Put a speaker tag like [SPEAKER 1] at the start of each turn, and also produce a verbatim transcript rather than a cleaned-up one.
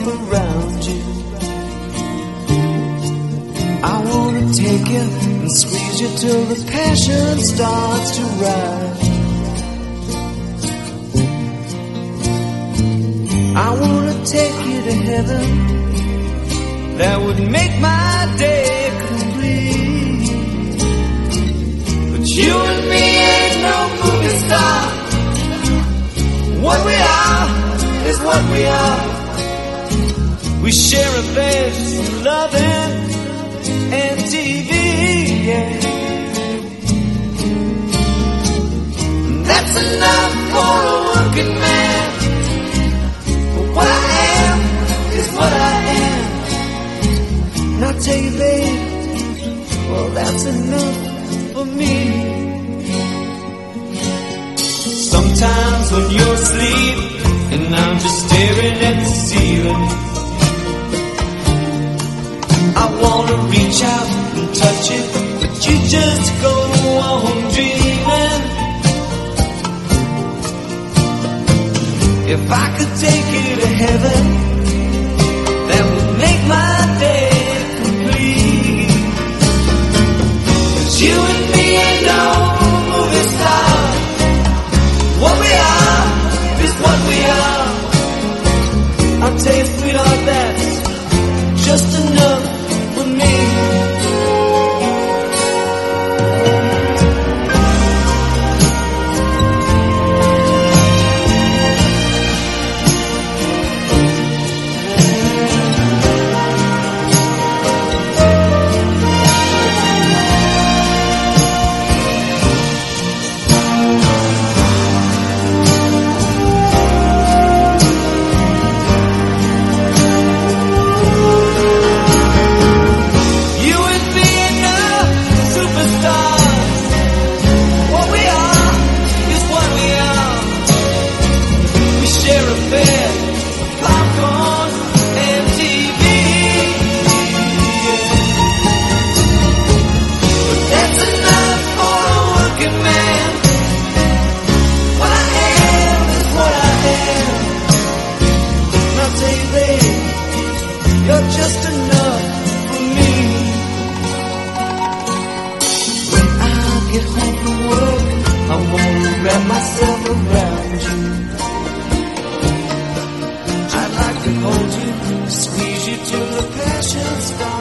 [SPEAKER 1] around you. I wanna take you and squeeze you till the passion starts to rise. I wanna take you to heaven, that would make my day complete. But you and me ain't no movie star. What we are is what we are. We share a face of loving and T V, yeah. That's enough for a working man. But what I am is what I am. And I'll tell you, babe, well, that's enough for me. Sometimes when you're asleep and I'm just staring at the ceiling, I wanna reach out and touch it, but you just go on dreaming. If I could take you to heaven, that would make my day complete. 'Cause you and me ain't no movie star. What we are is what we are. I'll tell you, sweetheart, that's just enough for me. You're just enough for me. When I get home from work, I wanna wrap myself around you. I'd like to hold you, squeeze you till the passion starts.